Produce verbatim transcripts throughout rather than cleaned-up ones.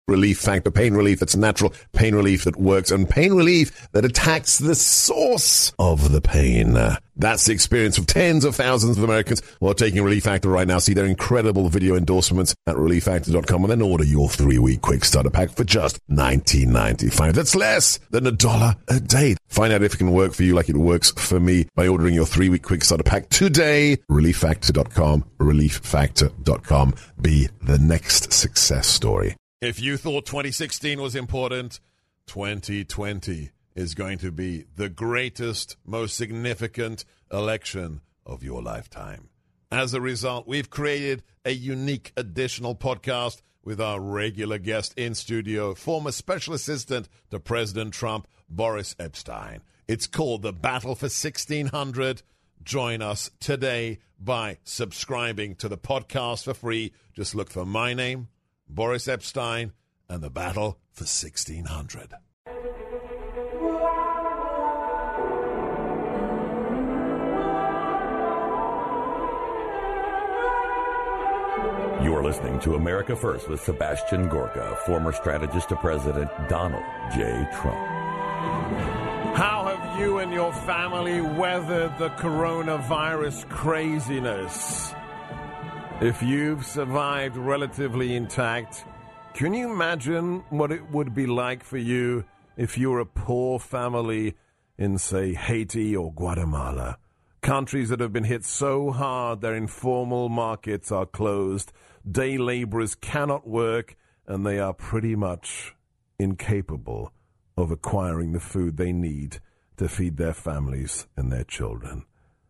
Relief Factor. Pain relief that's natural, pain relief that works, and pain relief that attacks the source of the pain. That's the experience of tens of thousands of Americans who are taking Relief Factor right now. See their incredible video endorsements at relief factor dot com and then order your three-week quick starter pack for just nineteen ninety-five. That's less than a dollar a day. Find out if it can work for you like it works for me by ordering your three-week quick starter pack today. relief factor dot com. relief factor dot com. Be the next success story. If you thought twenty sixteen was important, twenty twenty is going to be the greatest, most significant election of your lifetime. As a result, we've created a unique additional podcast with our regular guest in studio, former special assistant to President Trump, Boris Epshteyn. It's called The Battle for sixteen hundred. Join us today by subscribing to the podcast for free. Just look for my name, Boris Epshteyn, and The Battle for sixteen hundred. You're listening to America First with Sebastian Gorka, former strategist to President Donald J. Trump. How have you and your family weathered the coronavirus craziness? If you've survived relatively intact, can you imagine what it would be like for you if you were a poor family in, say, Haiti or Guatemala? Countries that have been hit so hard their informal markets are closed, day laborers cannot work, and they are pretty much incapable of acquiring the food they need to feed their families and their children.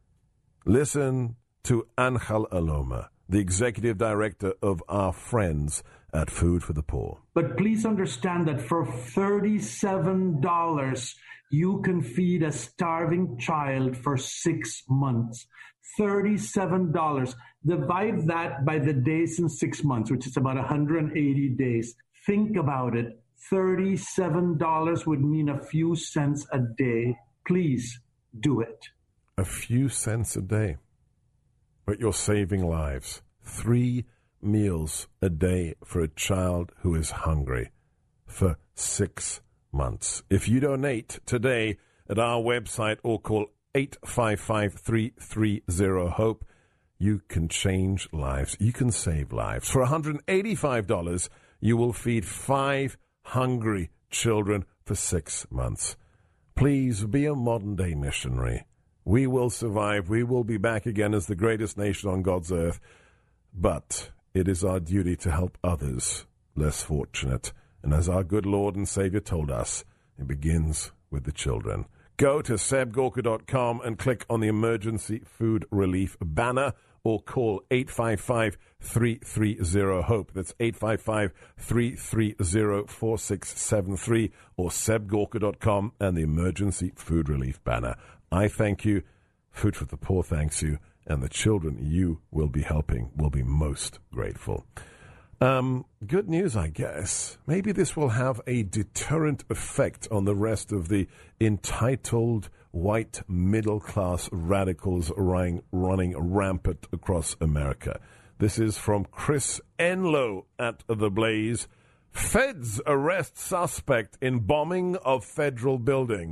Listen to Angel Aloma, the executive director of Our Friends at Food for the Poor. But please understand that for thirty-seven dollars, you can feed a starving child for six months. thirty-seven dollars. Divide that by the days in six months, which is about one hundred eighty days. Think about it. thirty-seven dollars would mean a few cents a day. Please do it. A few cents a day. But you're saving lives. Three meals a day for a child who is hungry for six months. If you donate today at our website or call eight five five, three three zero, HOPE, you can change lives. You can save lives. For one hundred eighty-five dollars, you will feed five hungry children for six months. Please be a modern-day missionary. We will survive. We will be back again as the greatest nation on God's earth. But it is our duty to help others less fortunate. And as our good Lord and Savior told us, it begins with the children. Go to seb gorka dot com and click on the Emergency Food Relief banner or call eight five five, three three zero, HOPE. That's eight five five, three three zero, four six seven three or seb gorka dot com and the Emergency Food Relief banner. I thank you. Food for the Poor thanks you. And the children you will be helping will be most grateful. Um, good news, I guess. Maybe this will have a deterrent effect on the rest of the entitled white middle-class radicals running, running rampant across America. This is from Chris Enlow at The Blaze. Feds arrest suspect in bombing of federal building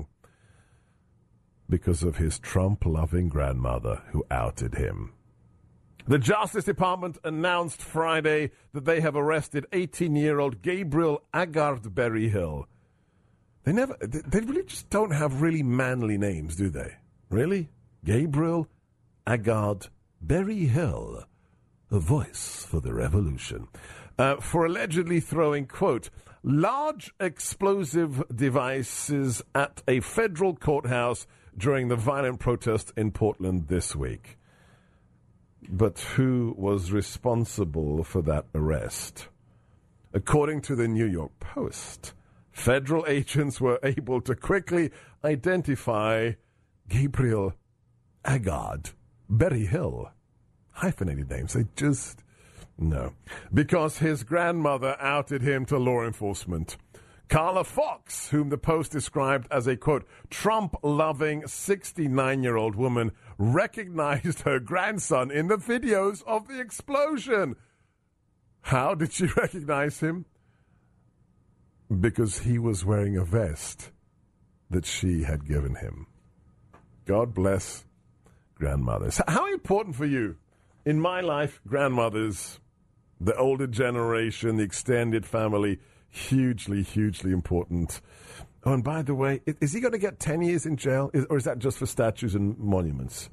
because of his Trump-loving grandmother who outed him. The Justice Department announced Friday that they have arrested eighteen-year-old Gabriel Agard Berryhill. They never, they really just don't have really manly names, do they? Really? Gabriel Agard Berryhill, a voice for the revolution, uh, for allegedly throwing, quote, large explosive devices at a federal courthouse during the violent protest in Portland this week. But who was responsible for that arrest? According to the New York Post, federal agents were able to quickly identify Gabriel Agard Berryhill. Hyphenated names, they just... no. Because his grandmother outed him to law enforcement. Carla Fox, whom the Post described as a, quote, Trump-loving sixty-nine-year-old woman, recognized her grandson in the videos of the explosion. How did she recognize him? because he was wearing a vest that she had given him. God bless grandmothers. How important for you? In my life, grandmothers, the older generation, the extended family, hugely, hugely important. Oh, and by the way, is he going to get ten years in jail, or is that just for statues and monuments?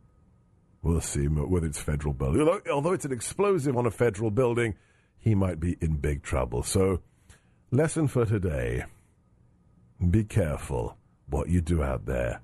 We'll see whether it's federal building. Although, although it's an explosive on a federal building, he might be in big trouble. So, lesson for today, be careful what you do out there,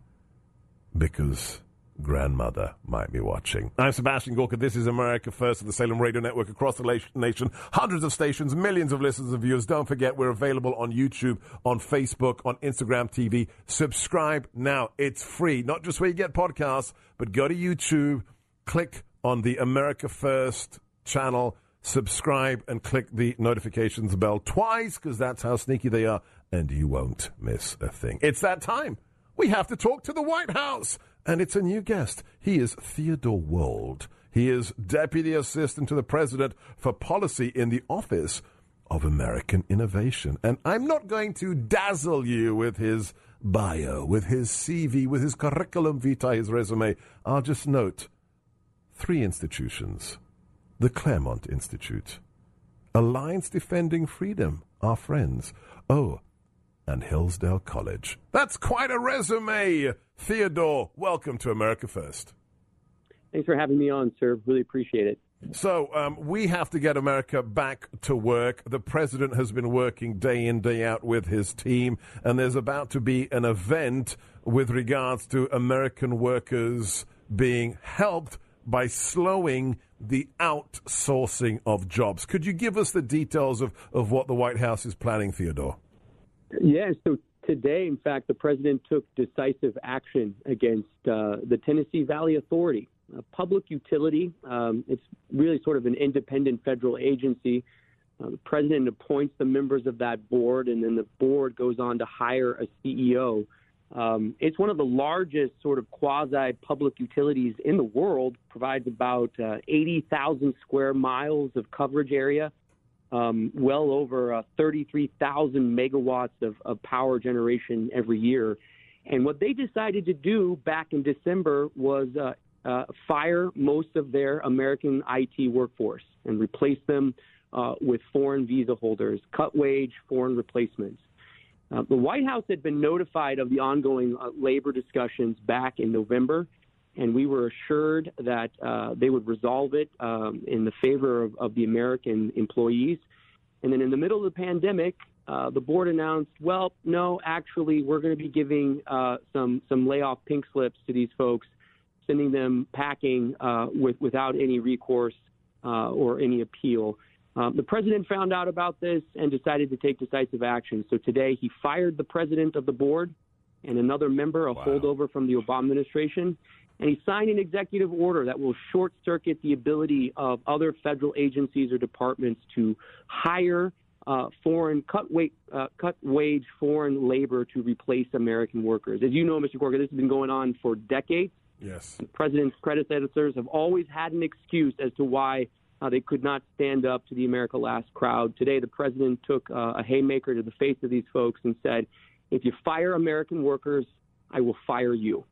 because grandmother might be watching. I'm Sebastian Gorka. This is America First of the Salem Radio Network across the nation. Hundreds of stations, millions of listeners and viewers. Don't forget, we're available on YouTube, on Facebook, on Instagram T V. Subscribe now. It's free. Not just where you get podcasts, but go to YouTube, click on the America First channel, subscribe, and click the notifications bell twice, because that's how sneaky they are, and you won't miss a thing. It's that time. We have to talk to the White House. And it's a new guest. He is Theodore Wold. He is Deputy Assistant to the President for Policy in the Office of American Innovation. And I'm not going to dazzle you with his bio, with his C V, with his curriculum vitae, his resume. I'll just note three institutions. The Claremont Institute, Alliance Defending Freedom, our friends. Oh, and Hillsdale College. That's quite a resume. Theodore, welcome to America First. Thanks for having me on, sir. Really appreciate it. So um, we have to get America back to work. The president has been working day in, day out with his team, and there's about to be an event with regards to American workers being helped by slowing the outsourcing of jobs. Could you give us the details of, of what the White House is planning, Theodore? Yeah, so today, in fact, the president took decisive action against uh, the Tennessee Valley Authority, a public utility. Um, it's really sort of an independent federal agency. Uh, the president appoints the members of that board, and then the board goes on to hire a C E O. Um, it's one of the largest sort of quasi-public utilities in the world, provides about uh, eighty thousand square miles of coverage area. Um, well over uh, thirty-three thousand megawatts of, of power generation every year. And what they decided to do back in December was uh, uh, fire most of their American I T workforce and replace them uh, with foreign visa holders, cut wage foreign replacements. Uh, the White House had been notified of the ongoing uh, labor discussions back in November, and we were assured that uh, they would resolve it um, in the favor of, of the American employees. And then in the middle of the pandemic, uh, the board announced, well, no, actually, we're going to be giving uh, some some layoff pink slips to these folks, sending them packing uh, with, without any recourse uh, or any appeal. Um, the president found out about this and decided to take decisive action. So today he fired the president of the board and another member, a Wow. holdover from the Obama administration. And he signed an executive order that will short-circuit the ability of other federal agencies or departments to hire uh, foreign cut, weight, uh, cut wage foreign labor to replace American workers. As you know, Mister Gorka, this has been going on for decades. Yes. The president's predecessors have always had an excuse as to why uh, they could not stand up to the America Last crowd. Today, the president took uh, a haymaker to the face of these folks and said, if you fire American workers, I will fire you.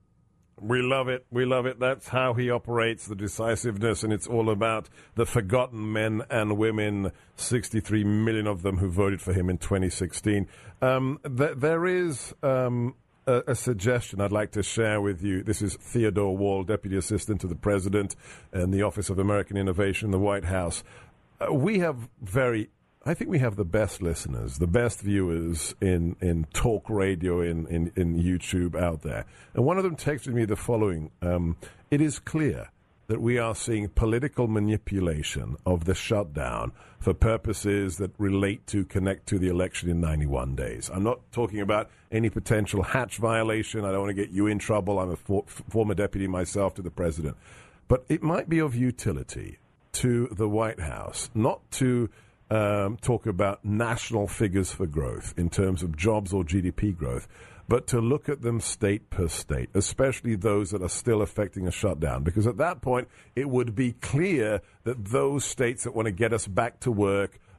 We love it. We love it. That's how he operates, the decisiveness, and it's all about the forgotten men and women, sixty-three million of them who voted for him in twenty sixteen. Um, th- there is um, a, a suggestion I'd like to share with you. This is Theodore Wold, Deputy Assistant to the President in the Office of American Innovation in the White House. Uh, we have very... I think we have the best listeners, the best viewers in, in talk radio, in, in, in YouTube out there. And one of them texted me the following. Um, it is clear that we are seeing political manipulation of the shutdown for purposes that relate to connect to the election in ninety-one days. I'm not talking about any potential Hatch violation. I don't want to get you in trouble. I'm a for, former deputy myself to the president. But it might be of utility to the White House not to Um, talk about national figures for growth in terms of jobs or G D P growth, but to look at them state per state, especially those that are still affecting a shutdown. Because at that point, it would be clear that those states that want to get us back to work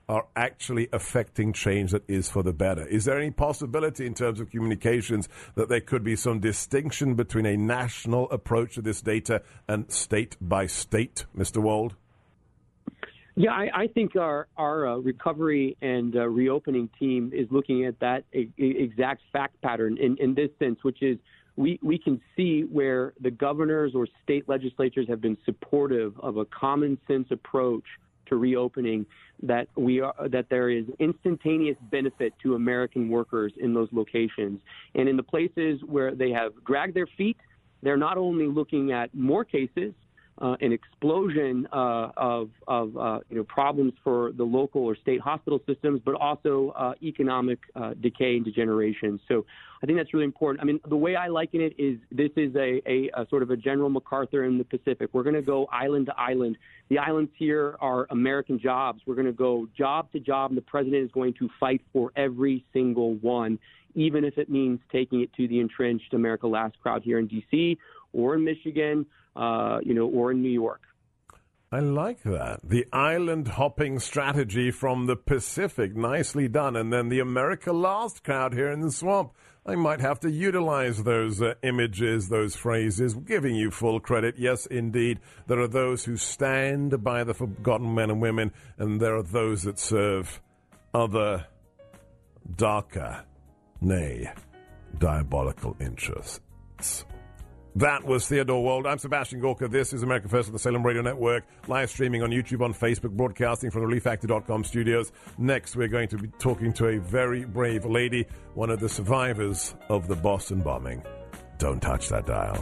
are actually affecting change that is for the better? Is there any possibility in terms of communications that there could be some distinction between a national approach to this data and state by state, Mister Wold? Yeah, I, I think our, our uh, recovery and uh, reopening team is looking at that a, a exact fact pattern in, in this sense, which is we, we can see where the governors or state legislatures have been supportive of a common sense approach to reopening, that we are that there is instantaneous benefit to American workers in those locations. And in the places where they have dragged their feet, they're not only looking at more cases, Uh, an explosion uh, of, of uh, you know, problems for the local or state hospital systems, but also uh, economic uh, decay and degeneration. So I think that's really important. I mean, the way I liken it is this is a, a, a sort of a General MacArthur in the Pacific. We're going to go island to island. The islands here are American jobs. We're going to go job to job, and the president is going to fight for every single one, even if it means taking it to the entrenched America Last crowd here in D C or in Michigan, Uh, you know, or in New York. I like that. The island hopping strategy from the Pacific. Nicely done. And then the America Last crowd here in the swamp. I might have to utilize those uh, images, those phrases, giving you full credit. Yes, indeed. There are those who stand by the forgotten men and women, and there are those that serve other darker, nay, diabolical interests. That was Theodore Wold. I'm Sebastian Gorka. This is America First on the Salem Radio Network, live streaming on YouTube, on Facebook, broadcasting from the relief factor dot com studios. Next, we're going to be talking to a very brave lady, one of the survivors of the Boston bombing. Don't touch that dial.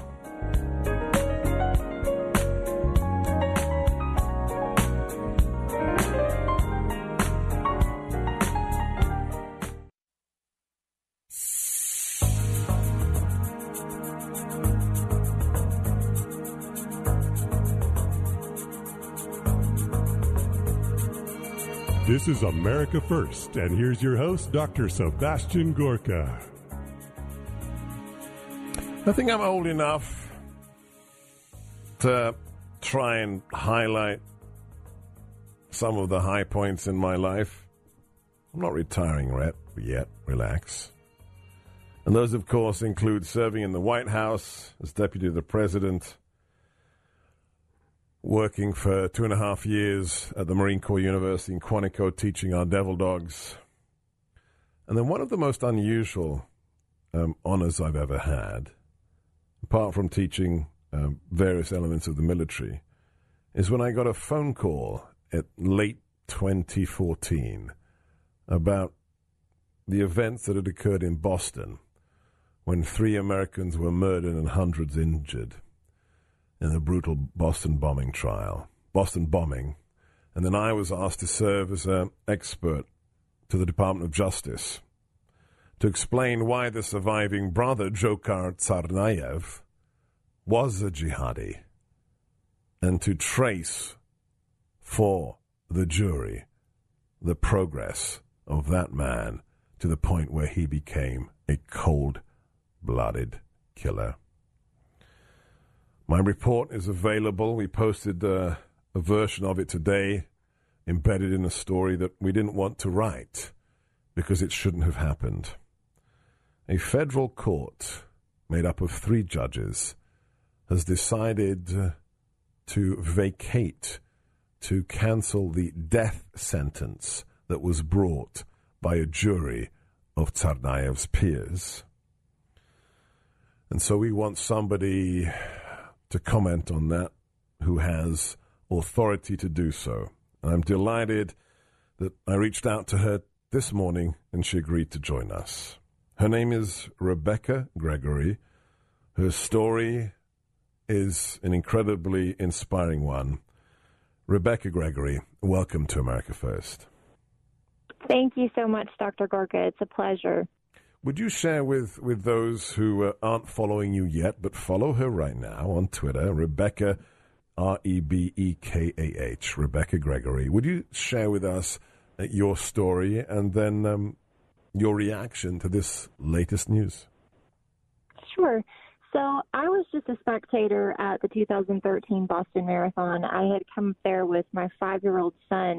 This is America First, and here's your host, Doctor Sebastian Gorka. I think I'm old enough to try and highlight some of the high points in my life. I'm not retiring yet, relax. And those, of course, include serving in the White House as Deputy to the President, working for two and a half years at the Marine Corps University in Quantico, teaching our devil dogs. And then one of the most unusual um, honors I've ever had, apart from teaching um, various elements of the military, is when I got a phone call at late twenty fourteen about the events that had occurred in Boston when three Americans were murdered and hundreds injured in the brutal Boston bombing trial, Boston bombing. And then I was asked to serve as an expert to the Department of Justice to explain why the surviving brother, Dzhokhar Tsarnaev, was a jihadi, and to trace for the jury the progress of that man to the point where he became a cold-blooded killer. My report is available. We posted uh, a version of it today, embedded in a story that we didn't want to write because it shouldn't have happened. A federal court made up of three judges has decided uh, to vacate, to cancel the death sentence that was brought by a jury of Tsarnaev's peers. And so we want somebody to comment on that who has authority to do so. And I'm delighted that I reached out to her this morning and she agreed to join us. Her name is Rebecca Gregory. Her story is an incredibly inspiring one. Rebecca Gregory, welcome to America First. Thank you so much, Doctor Gorka. It's a pleasure. Would you share with, with those who uh, aren't following you yet, but follow her right now on Twitter, Rebecca, R E B E K A H, Rebecca Gregory. Would you share with us uh, your story and then um, your reaction to this latest news? Sure. So I was just a spectator at the two thousand thirteen Boston Marathon. I had come there with my five-year-old son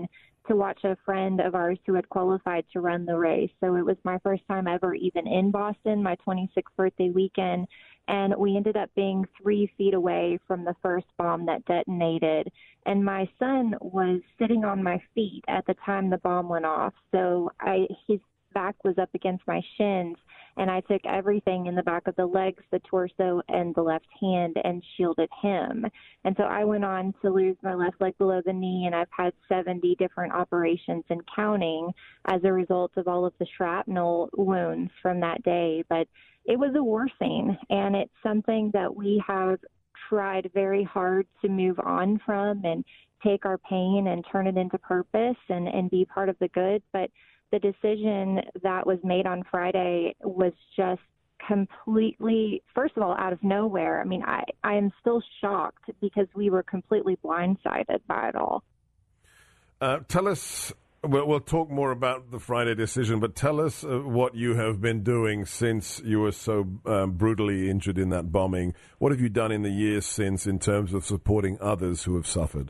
to watch a friend of ours who had qualified to run the race. So it was my first time ever even in Boston, my twenty-sixth birthday weekend. And we ended up being three feet away from the first bomb that detonated. And my son was sitting on my feet at the time the bomb went off. So I, his back was up against my shins, and I took everything in the back of the legs, the torso, and the left hand and shielded him. And so I went on to lose my left leg below the knee, and I've had seventy different operations and counting as a result of all of the shrapnel wounds from that day. But it was a war scene, and it's something that we have tried very hard to move on from and take our pain and turn it into purpose and, and be part of the good. But the decision that was made on Friday was just completely, first of all, out of nowhere. I mean, I, I am still shocked because we were completely blindsided by it all. Uh, tell us, we'll, we'll talk more about the Friday decision, but tell us uh, what you have been doing since you were so um, brutally injured in that bombing. What have you done in the years since in terms of supporting others who have suffered?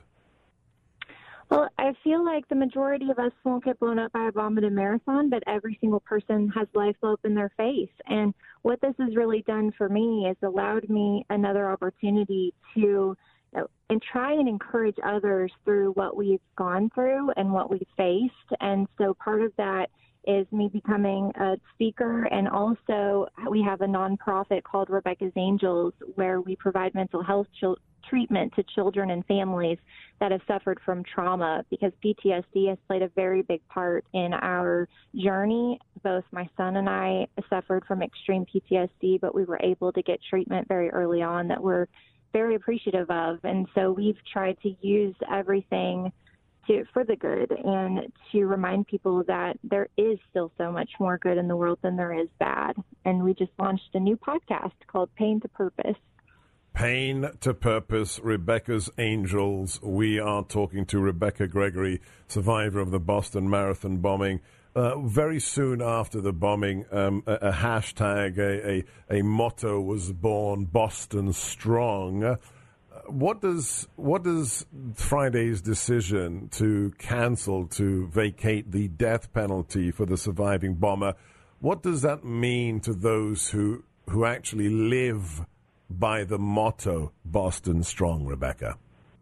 Well, I feel like the majority of us won't get blown up by a bomb at a marathon, but every single person has life blow up in their face. And what this has really done for me is allowed me another opportunity to you know, and try and encourage others through what we've gone through and what we've faced. And so part of that is me becoming a speaker, and also we have a nonprofit called Rebecca's Angels where we provide mental health children treatment to children and families that have suffered from trauma, because P T S D has played a very big part in our journey. Both my son and I suffered from extreme P T S D, but we were able to get treatment very early on that we're very appreciative of. And so we've tried to use everything to, for the good, and to remind people that there is still so much more good in the world than there is bad. And we just launched a new podcast called Pain to Purpose. Pain to Purpose, Rebecca's Angels. We are talking to Rebecca Gregory, survivor of the Boston Marathon bombing. Uh, very soon after the bombing, um, a, a hashtag, a, a, a motto was born, Boston Strong. Uh, what does what does Friday's decision to cancel, to vacate the death penalty for the surviving bomber, what does that mean to those who who actually live by the motto Boston Strong, Rebecca?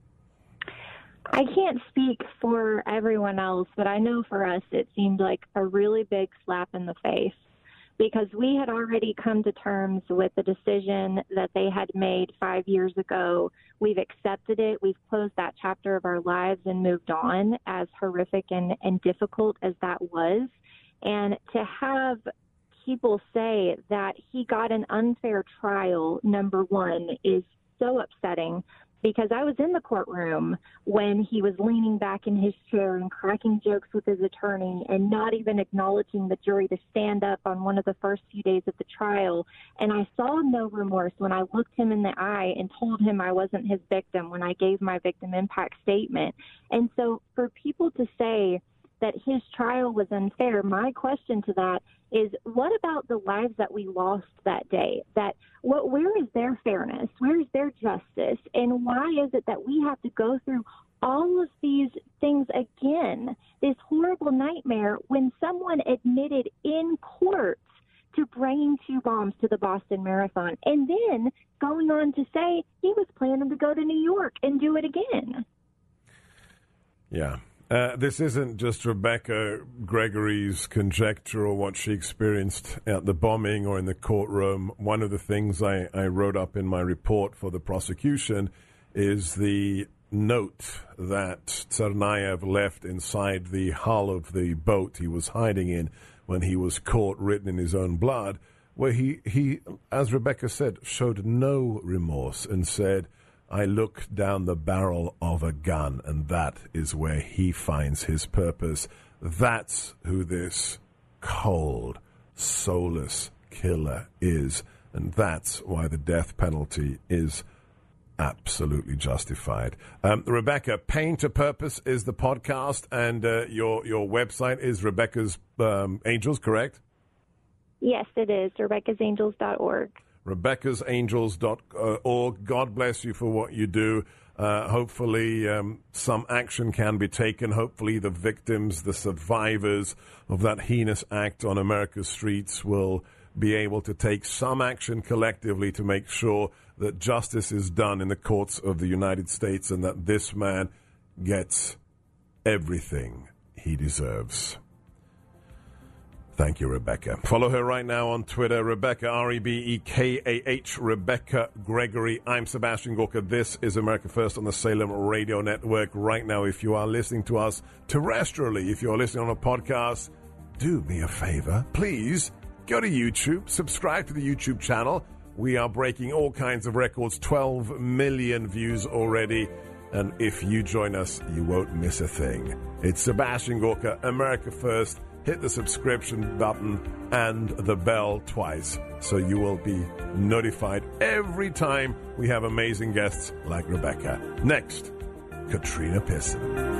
I can't speak for everyone else, but I know for us it seemed like a really big slap in the face, because we had already come to terms with the decision that they had made five years ago. We've accepted it. We've closed that chapter of our lives and moved on, as horrific and, and difficult as that was. And to have people say that he got an unfair trial, number one, is so upsetting, because I was in the courtroom when he was leaning back in his chair and cracking jokes with his attorney and not even acknowledging the jury to stand up on one of the first few days of the trial. And I saw no remorse when I looked him in the eye and told him I wasn't his victim when I gave my victim impact statement. And so for people to say that his trial was unfair, my question to that is, what about the lives that we lost that day? That what, where is their fairness? Where is their justice? And why is it that we have to go through all of these things again, this horrible nightmare, when someone admitted in court to bringing two bombs to the Boston Marathon, and then going on to say he was planning to go to New York and do it again? Yeah. Uh, this isn't just Rebecca Gregory's conjecture or what she experienced at the bombing or in the courtroom. One of the things I, I wrote up in my report for the prosecution is the note that Tsarnaev left inside the hull of the boat he was hiding in when he was caught, written in his own blood, where he, he, as Rebecca said, showed no remorse and said, I look down the barrel of a gun, and that is where he finds his purpose. That's who this cold, soulless killer is, and that's why the death penalty is absolutely justified. Um, Rebecca, Pain to Purpose is the podcast, and uh, your your website is Rebecca's um, Angels, correct? Yes, it is, rebecca's angels dot org. Rebecca's Angels dot org. God bless you for what you do. Uh, hopefully um, some action can be taken. Hopefully the victims, the survivors of that heinous act on America's streets will be able to take some action collectively to make sure that justice is done in the courts of the United States and that this man gets everything he deserves. Thank you, Rebecca. Follow her right now on Twitter, Rebecca, R E B E K A H, Rebecca Gregory. I'm Sebastian Gorka. This is America First on the Salem Radio Network. Right now, if you are listening to us terrestrially, if you're listening on a podcast, do me a favor. Please go to YouTube, subscribe to the YouTube channel. We are breaking all kinds of records, twelve million views already. And if you join us, you won't miss a thing. It's Sebastian Gorka, America First. Hit the subscription button and the bell twice so you will be notified every time we have amazing guests like Rebecca. Next, Katrina Pearson.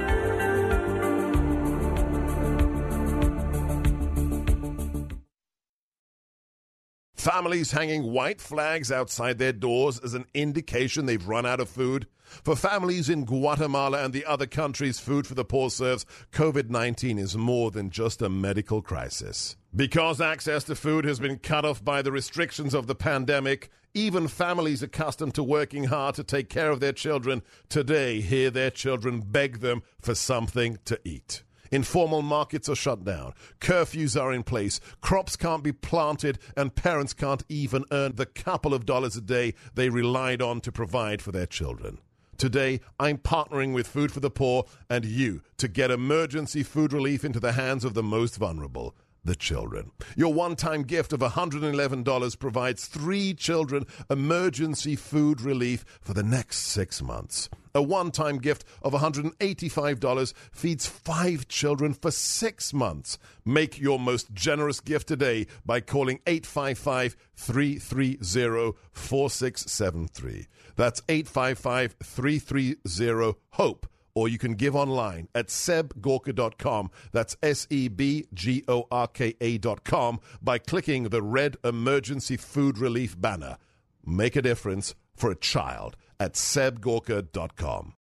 Families hanging white flags outside their doors as an indication they've run out of food. For families in Guatemala and the other countries Food for the Poor serves, COVID nineteen is more than just a medical crisis. Because access to food has been cut off by the restrictions of the pandemic, even families accustomed to working hard to take care of their children today hear their children beg them for something to eat. Informal markets are shut down. Curfews are in place. Crops can't be planted, and parents can't even earn the couple of dollars a day they relied on to provide for their children. Today, I'm partnering with Food for the Poor and you to get emergency food relief into the hands of the most vulnerable, the children. Your one-time gift of one hundred eleven dollars provides three children emergency food relief for the next six months. A one-time gift of one hundred eighty-five dollars feeds five children for six months. Make your most generous gift today by calling eight five five, three three zero, four six seven three. That's eight five five, three three zero, HOPE. Or you can give online at seb gorka dot com. That's S E B G O R K A dot com by clicking the red emergency food relief banner. Make a difference for a child at seb gorka dot com.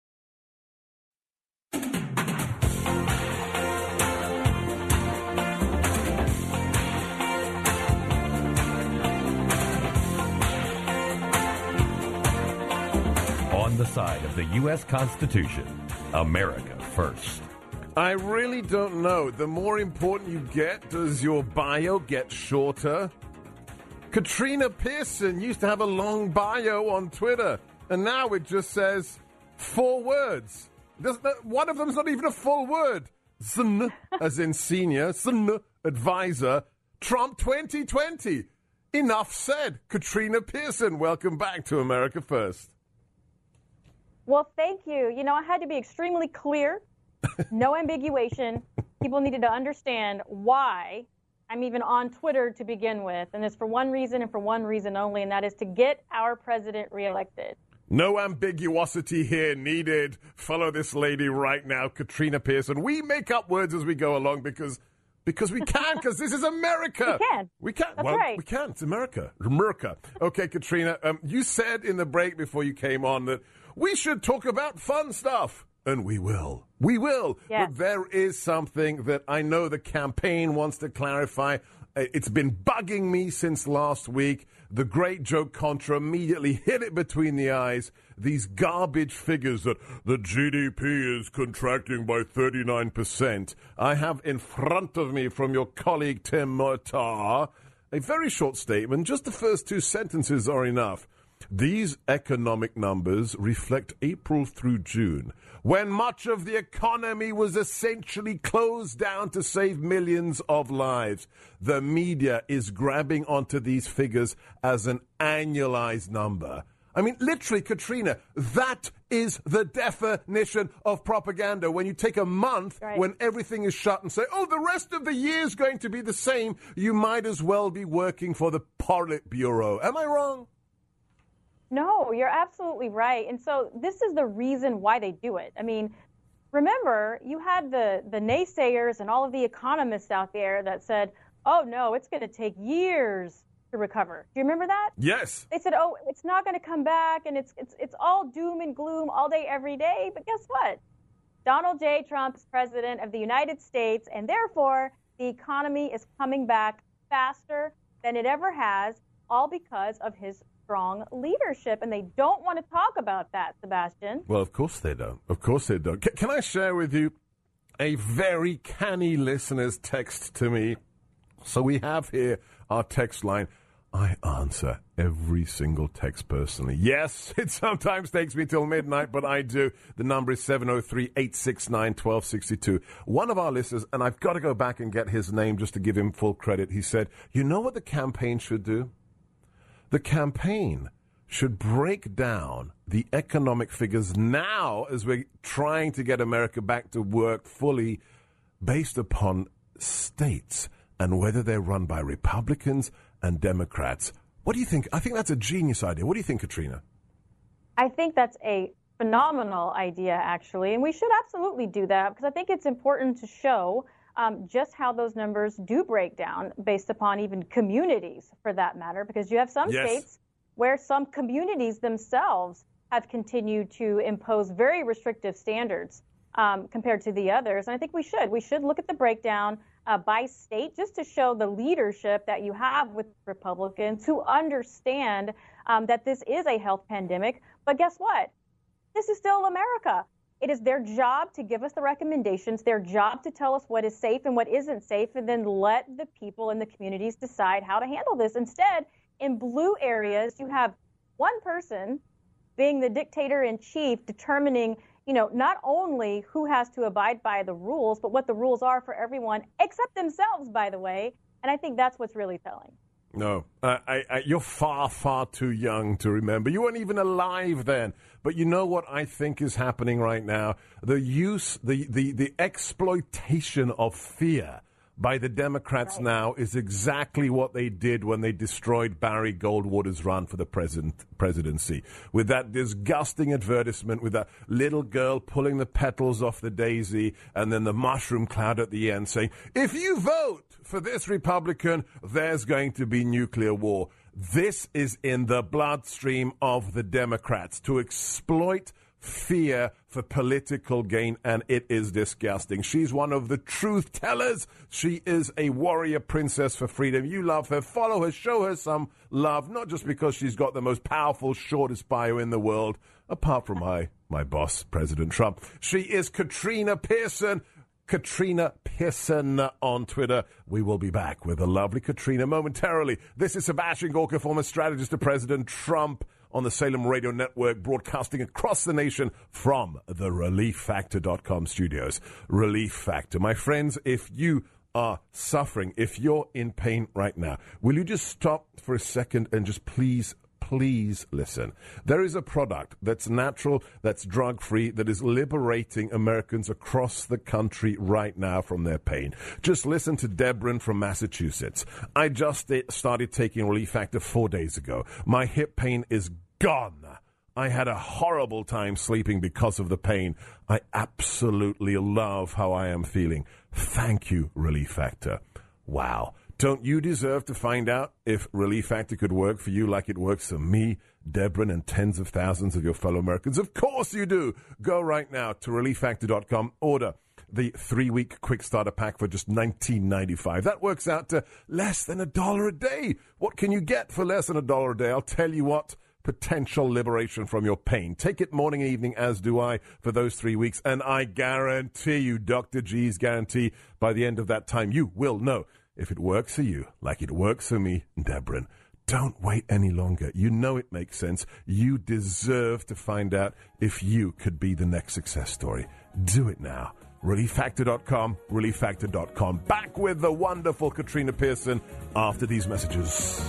On the side of the U S Constitution, America first. I really don't know. The more important you get, does your bio get shorter? Katrina Pearson used to have a long bio on Twitter, and now it just says four words. One of them's not even a full word. Zn, as in senior, Zn, advisor, Trump twenty twenty. Enough said. Katrina Pearson, welcome back to America First. Well, thank you. You know, I had to be extremely clear, no ambiguation. People needed to understand why I'm even on Twitter to begin with. And it's for one reason and for one reason only, and that is to get our president reelected. No ambiguosity here needed. Follow this lady right now, Katrina Pearson. We make up words as we go along because because we can, because this is America. We can. We can. That's well, right. we can. It's America. America. Okay, Katrina, um, you said in the break before you came on that we should talk about fun stuff. And we will. We will. Yes. But there is something that I know the campaign wants to clarify. It's been bugging me since last week. The great Joe Contra immediately hit it between the eyes. These garbage figures that the G D P is contracting by thirty-nine percent. I have in front of me from your colleague Tim Murtaugh a very short statement. Just the first two sentences are enough. These economic numbers reflect April through June, when much of the economy was essentially closed down to save millions of lives. The media is grabbing onto these figures as an annualized number. I mean, literally, Katrina, that is the definition of propaganda. When you take a month right. when everything is shut and say, oh, the rest of the year is going to be the same, you might as well be working for the Politburo. Am I wrong? No, you're absolutely right. And so this is the reason why they do it. I mean, remember, you had the, the naysayers and all of the economists out there that said, oh, no, it's going to take years to recover. Do you remember that? Yes. They said, oh, it's not going to come back, and it's it's it's all doom and gloom all day, every day. But guess what? Donald J. Trump is president of the United States, and therefore the economy is coming back faster than it ever has, all because of his strong leadership. And they don't want to talk about that, Sebastian. Well, of course they don't. Of course they don't. C- can I share with you a very canny listener's text to me? So we have here our text line. I answer every single text personally. Yes, it sometimes takes me till midnight, but I do. The number is seven oh three, eight six nine, one two six two. One of our listeners, and I've got to go back and get his name just to give him full credit, he said, you know what the campaign should do? The campaign should break down the economic figures now as we're trying to get America back to work fully based upon states and whether they're run by Republicans and Democrats. What do you think? I think that's a genius idea. What do you think, Katrina? I think that's a phenomenal idea, actually, and we should absolutely do that because I think it's important to show um, just how those numbers do break down based upon even communities, for that matter, because you have some yes. states where some communities themselves have continued to impose very restrictive standards um, compared to the others. And I think we should. We should look at the breakdown uh, by state just to show the leadership that you have with Republicans who understand um, that this is a health pandemic. But guess what? This is still America. It is their job to give us the recommendations, their job to tell us what is safe and what isn't safe, and then let the people in the communities decide how to handle this. Instead, in blue areas, you have one person being the dictator in chief, determining, you know, not only who has to abide by the rules, but what the rules are for everyone, except themselves, by the way. And I think that's what's really telling. No, uh, I, I, you're far, far too young to remember. You weren't even alive then. But you know what I think is happening right now? The use, the, the, the exploitation of fear by the Democrats right. now is exactly what they did when they destroyed Barry Goldwater's run for the president, presidency. With that disgusting advertisement, with that little girl pulling the petals off the daisy, and then the mushroom cloud at the end saying, if you vote for this Republican, there's going to be nuclear war. This is in the bloodstream of the Democrats, to exploit fear for political gain, and it is disgusting. She's one of the truth tellers. She is a warrior princess for freedom. You love her, follow her, show her some love, not just because she's got the most powerful, shortest bio in the world, apart from my, my boss, President Trump. She is Katrina Pearson. Katrina Pearson on Twitter. We will be back with the lovely Katrina momentarily. This is Sebastian Gorka, former strategist to President Trump, on the Salem Radio Network, broadcasting across the nation from the relief factor dot com studios. Relief Factor. My friends, if you are suffering, if you're in pain right now, will you just stop for a second and just please, please listen. There is a product that's natural, that's drug-free, that is liberating Americans across the country right now from their pain. Just listen to Debrin from Massachusetts. I just started taking Relief Factor four days ago. My hip pain is gone. I had a horrible time sleeping because of the pain. I absolutely love how I am feeling. Thank you, Relief Factor. Wow. Don't you deserve to find out if Relief Factor could work for you like it works for me, Debrin, and tens of thousands of your fellow Americans? Of course you do. Go right now to relief factor dot com. Order the three-week quick starter pack for just nineteen ninety-five. That works out to less than a dollar a day. What can you get for less than a dollar a day? I'll tell you what. Potential liberation from your pain. Take it morning and evening, as do I, for those three weeks. And I guarantee you, Doctor G's guarantee, by the end of that time, you will know if it works for you like it works for me, Debrin. Don't wait any longer. You know it makes sense. You deserve to find out if you could be the next success story. Do it now. relief factor dot com, relief factor dot com. Back with the wonderful Katrina Pearson after these messages.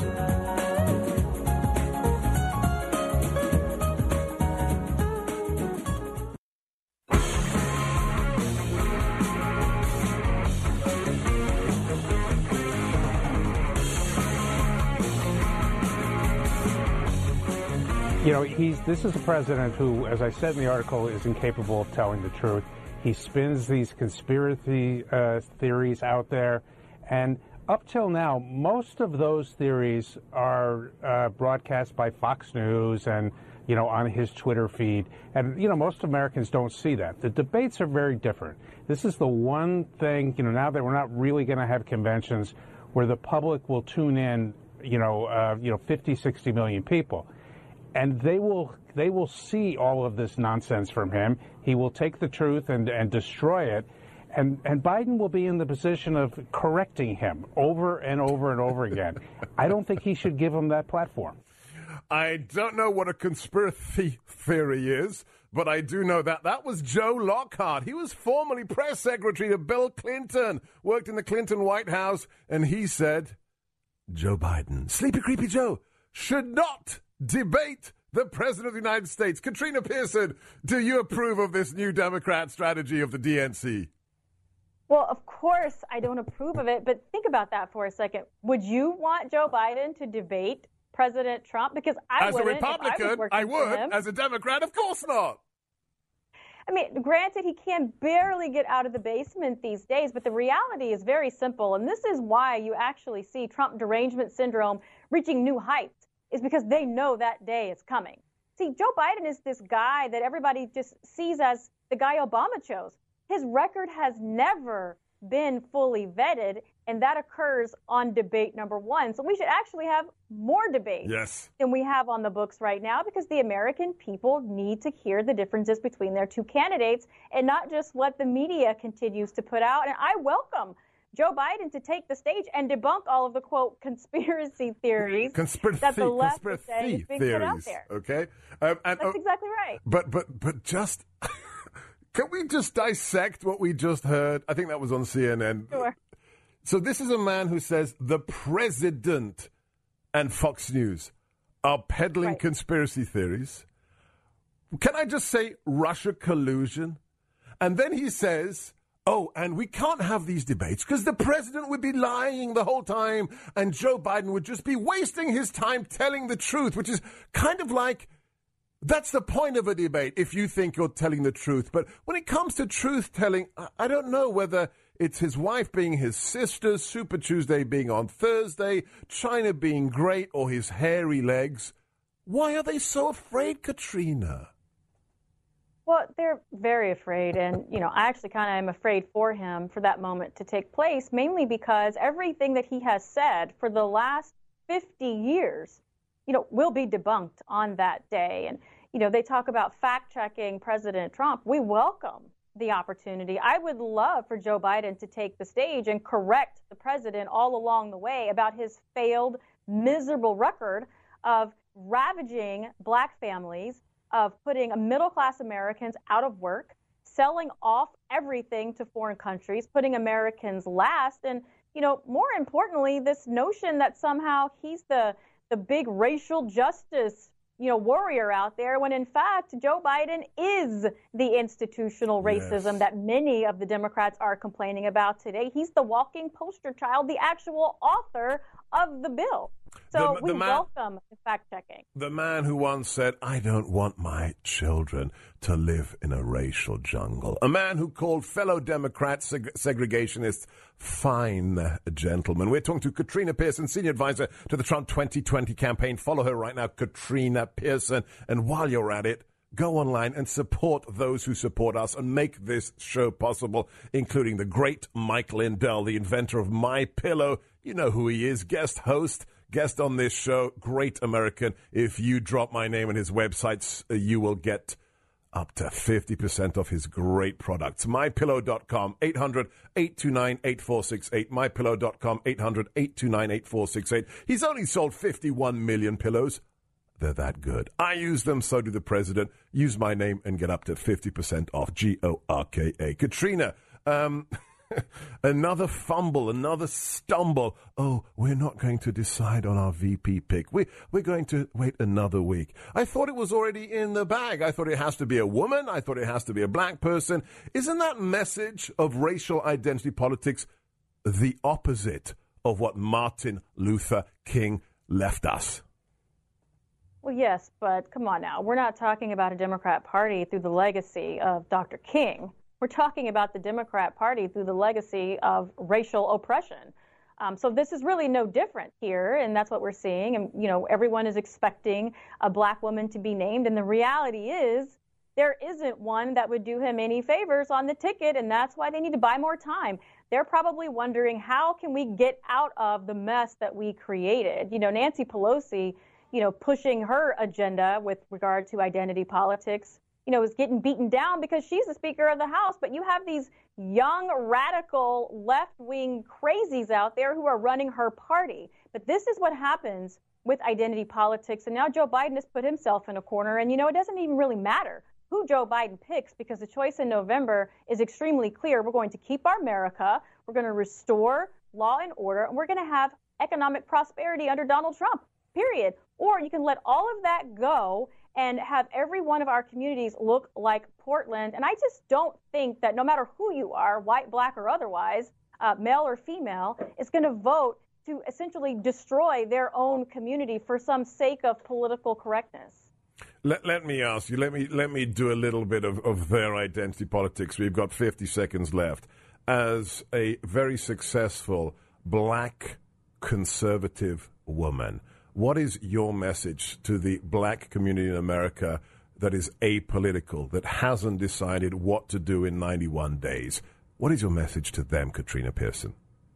You know, he's this is a president who, as I said in the article, is incapable of telling the truth. He spins these conspiracy uh, theories out there, and up till now, most of those theories are uh, broadcast by Fox News and, you know, on his Twitter feed. And, you know, most Americans don't see that. The debates are very different. This is the one thing, you know, now that we're not really going to have conventions where the public will tune in, you know, uh, you know, fifty, sixty million people. And they will they will see all of this nonsense from him. He will take the truth and, and destroy it. And, and Biden will be in the position of correcting him over and over and over again. I don't think he should give him that platform. I don't know what a conspiracy theory is, but I do know that that was Joe Lockhart. He was formerly press secretary to Bill Clinton, worked in the Clinton White House, and he said, Joe Biden, Sleepy Creepy Joe, should not debate the President of the United States. Katrina Pearson, do you approve of this new Democrat strategy of the D N C? Well, of course, I don't approve of it, but think about that for a second. Would you want Joe Biden to debate President Trump? Because I As wouldn't. a Republican, I, I would. As a Democrat, of course not. I mean, granted, he can barely get out of the basement these days, but the reality is very simple. And this is why you actually see Trump derangement syndrome reaching new heights, is because they know that day is coming. See, Joe Biden is this guy that everybody just sees as the guy Obama chose. His record has never been fully vetted, and that occurs on debate number one. So we should actually have more debates yes. than we have on the books right now, because the American people need to hear the differences between their two candidates and not just what the media continues to put out. And I welcome Joe Biden to take the stage and debunk all of the, quote, conspiracy theories conspiracy, that the left conspiracy is saying is being theories, put out there. Okay? Um, and, That's uh, exactly right. But, but, but just... Can we just dissect what we just heard? I think that was on C N N. Sure. So this is a man who says the president and Fox News are peddling Right. conspiracy theories. Can I just say Russia collusion? And then he says, oh, and we can't have these debates because the president would be lying the whole time and Joe Biden would just be wasting his time telling the truth, which is kind of like, that's the point of a debate, if you think you're telling the truth. But when it comes to truth-telling, I don't know whether it's his wife being his sister, Super Tuesday being on Thursday, China being great, or his hairy legs. Why are they so afraid, Katrina? Well, they're very afraid. And, you know, I actually kind of am afraid for him for that moment to take place, mainly because everything that he has said for the last fifty years, you know, will be debunked on that day. And, you know, they talk about fact-checking President Trump. We welcome the opportunity. I would love for Joe Biden to take the stage and correct the president all along the way about his failed, miserable record of ravaging black families, of putting middle-class Americans out of work, selling off everything to foreign countries, putting Americans last. And, you know, more importantly, this notion that somehow he's the the big racial justice, you know, warrior out there, when in fact Joe Biden is the institutional racism Yes. that many of the Democrats are complaining about today. He's the walking poster child, the actual author of the bill. So The- we the man- welcome fact-checking. The man who once said, I don't want my children to live in a racial jungle. A man who called fellow Democrats seg- segregationists fine gentlemen. We're talking to Katrina Pearson, senior advisor to the Trump twenty twenty campaign. Follow her right now, Katrina Pearson. And while you're at it, go online and support those who support us and make this show possible, including the great Mike Lindell, the inventor of My Pillow. You know who he is, guest host. Guest on this show, great American. If you drop my name on his websites, uh, you will get up to fifty percent off his great products. my pillow dot com, eight hundred, eight two nine, eight four six eight. my pillow dot com, eight hundred, eight two nine, eight four six eight. He's only sold fifty-one million pillows. They're that good. I use them, so do the president. Use my name and get up to fifty percent off. G O R K A. Katrina, um... another fumble, another stumble. Oh, we're not going to decide on our V P pick. We, we're going to wait another week. I thought it was already in the bag. I thought it has to be a woman. I thought it has to be a black person. Isn't that message of racial identity politics the opposite of what Martin Luther King left us? Well, yes, but come on now. We're not talking about a Democrat Party through the legacy of Doctor King. We're talking about the Democrat Party through the legacy of racial oppression. Um, so this is really no different here, and that's what we're seeing. And, you know, everyone is expecting a black woman to be named, and the reality is there isn't one that would do him any favors on the ticket, and that's why they need to buy more time. They're probably wondering, how can we get out of the mess that we created? You know, Nancy Pelosi, you know, pushing her agenda with regard to identity politics, you know, is getting beaten down because she's the Speaker of the House. But you have these young, radical, left-wing crazies out there who are running her party. But this is what happens with identity politics. And now Joe Biden has put himself in a corner. And, you know, it doesn't even really matter who Joe Biden picks, because the choice in November is extremely clear. We're going to keep our America. We're going to restore law and order. And we're going to have economic prosperity under Donald Trump, period. Or you can let all of that go and have every one of our communities look like Portland. And I just don't think that no matter who you are, white, black, or otherwise, uh, male or female, is going to vote to essentially destroy their own community for some sake of political correctness. Let, let me ask you, let me let me do a little bit of, of their identity politics. We've got fifty seconds left. As a very successful black conservative woman, what is your message to the black community in America that is apolitical, that hasn't decided what to do in ninety-one days? What is your message to them, Katrina Pearson?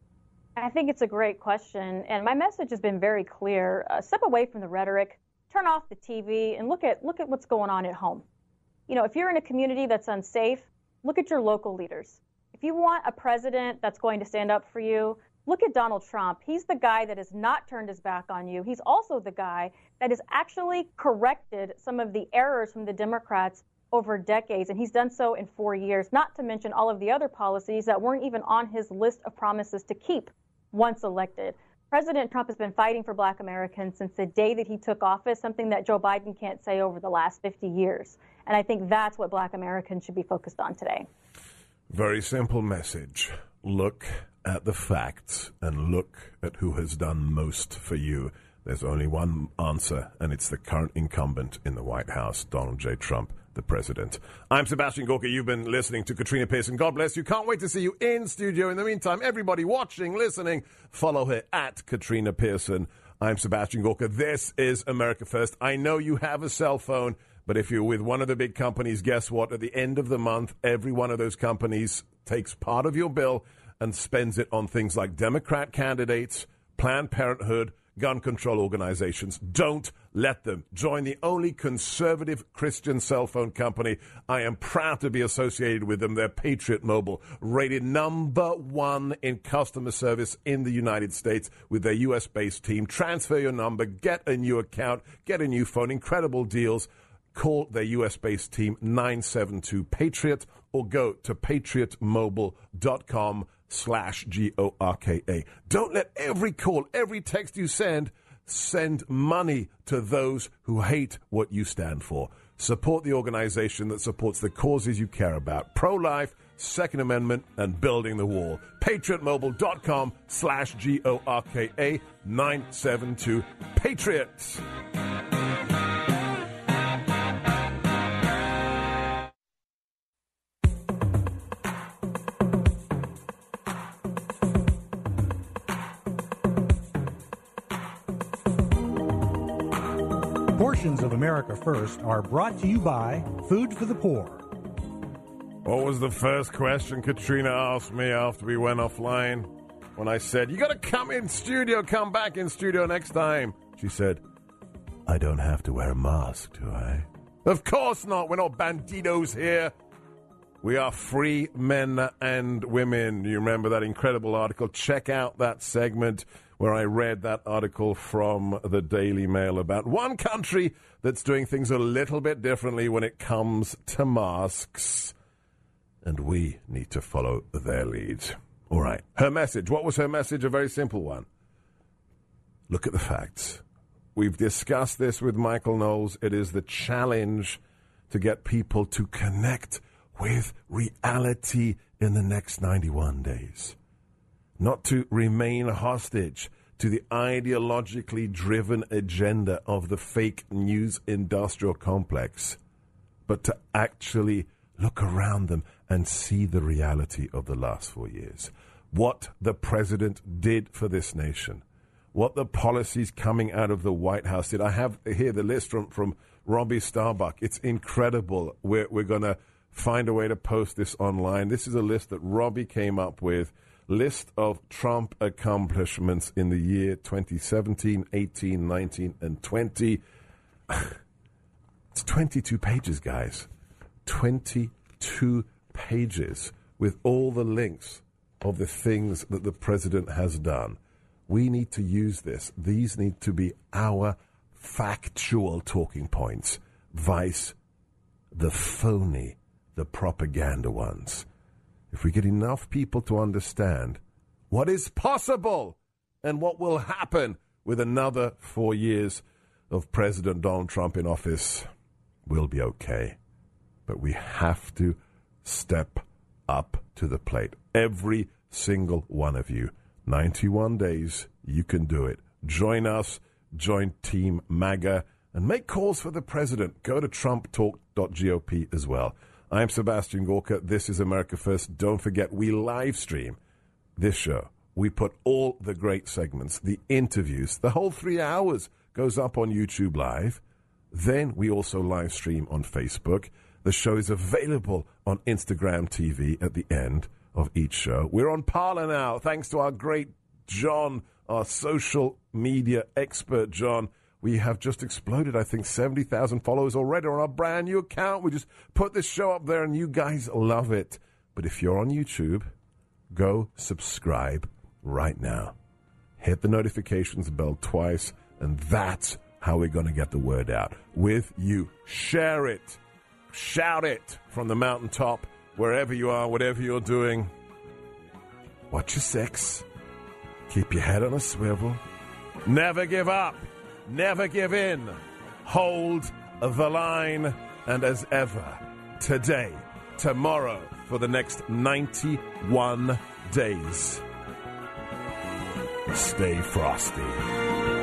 I think it's a great question, and my message has been very clear. Uh, step away from the rhetoric, turn off the T V, and look at look at what's going on at home. You know, if you're in a community that's unsafe, look at your local leaders. If you want a president that's going to stand up for you, look at Donald Trump. He's the guy that has not turned his back on you. He's also the guy that has actually corrected some of the errors from the Democrats over decades, and he's done so in four years, not to mention all of the other policies that weren't even on his list of promises to keep once elected. President Trump has been fighting for black Americans since the day that he took office, something that Joe Biden can't say over the last fifty years. And I think that's what black Americans should be focused on today. Very simple message. Look at the facts and look at who has done most for you. There's only one answer, and it's the current incumbent in the White House, Donald J. Trump, the president. I'm Sebastian Gorka. You've been listening to Katrina Pearson. God bless you. Can't wait to see you in studio. In the meantime, everybody watching, listening, follow her at Katrina Pearson. I'm Sebastian Gorka. This is America First. I know you have a cell phone, but if you're with one of the big companies, guess what? At the end of the month, every one of those companies takes part of your bill and spends it on things like Democrat candidates, Planned Parenthood, gun control organizations. Don't let them. Join the only conservative Christian cell phone company. I am proud to be associated with them. They're Patriot Mobile, rated number one in customer service in the United States with their U S-based team. Transfer your number, get a new account, get a new phone, incredible deals. Call their U S-based team, nine seven two PATRIOT, or go to patriot mobile dot com slash G O R K A. Don't let every call, every text you send, send money to those who hate what you stand for. Support the organization that supports the causes you care about. Pro-life, Second Amendment, and building the wall. patriot mobile dot com slash G O R K A, nine seven two PATRIOT. Portions of America First are brought to you by Food for the Poor. What was the first question Katrina asked me after we went offline? When I said, you got to come in studio, come back in studio next time. She said, I don't have to wear a mask, do I? Of course not. We're not bandidos here. We are free men and women. You remember that incredible article? Check out that segment where I read that article from the Daily Mail about one country that's doing things a little bit differently when it comes to masks. And we need to follow their lead. All right. Her message. What was her message? A very simple one. Look at the facts. We've discussed this with Michael Knowles. It is the challenge to get people to connect with reality in the next ninety-one days. Not to remain hostage to the ideologically driven agenda of the fake news industrial complex, but to actually look around them and see the reality of the last four years. what the president did for this nation, what the policies coming out of the White House did. I have here the list from, from Robbie Starbuck. It's incredible. We're, we're going to find a way to post this online. This is a list that Robbie came up with, list of Trump accomplishments in the year twenty seventeen, eighteen, nineteen, and twenty. It's twenty-two pages, guys. twenty-two pages with all the links of the things that the president has done. We need to use this. These need to be our factual talking points. Vice the phony, the propaganda ones. If we get enough people to understand what is possible and what will happen with another four years of President Donald Trump in office, we'll be okay. But we have to step up to the plate. Every single one of you. ninety-one days, you can do it. Join us, join Team MAGA, and make calls for the president. Go to trump talk dot gop as well. I'm Sebastian Gorka. This is America First. Don't forget, we live stream this show. We put all the great segments, the interviews, the whole three hours goes up on YouTube Live. Then we also live stream on Facebook. The show is available on Instagram T V at the end of each show. We're on Parler now, thanks to our great John, our social media expert, John. We have just exploded, I think, seventy thousand followers already on our brand new account. We just put this show up there, and you guys love it. But if you're on YouTube, go subscribe right now. Hit the notifications bell twice, and that's how we're going to get the word out. With you. Share it. Shout it from the mountaintop, wherever you are, whatever you're doing. Watch your six. Keep your head on a swivel. Never give up. Never give in. Hold the line. And as ever, today, tomorrow, for the next ninety-one days, stay frosty.